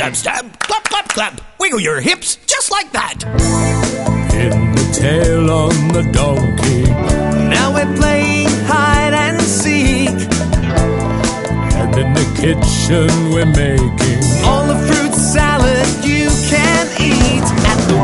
stab, stab, clap, clap, clap. Wiggle your hips just like that. Pin the tail on the donkey. Now we're playing hide and seek. And in the kitchen we're making all the fruit salad you can eat. At the